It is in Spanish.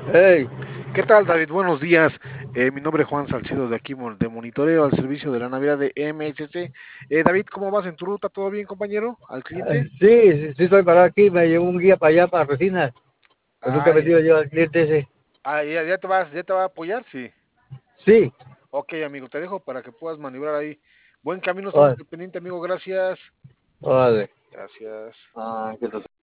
Hey, ¿Qué tal, David? Buenos días. Mi nombre es Juan Salcido de aquí de Monitoreo al servicio de la Navidad de MSC. David, ¿cómo vas en tu ruta? ¿Todo bien, compañero? ¿Al cliente? sí estoy parado aquí, me llevó un guía para allá, para Resinas. Pues nunca he Ay, metido yo al cliente ese. ya te va a apoyar, sí. Sí, Ok, amigo, te dejo para que puedas maniobrar ahí. Buen camino, estamos órale, al pendiente, amigo. Gracias. órale. Gracias. Ah, que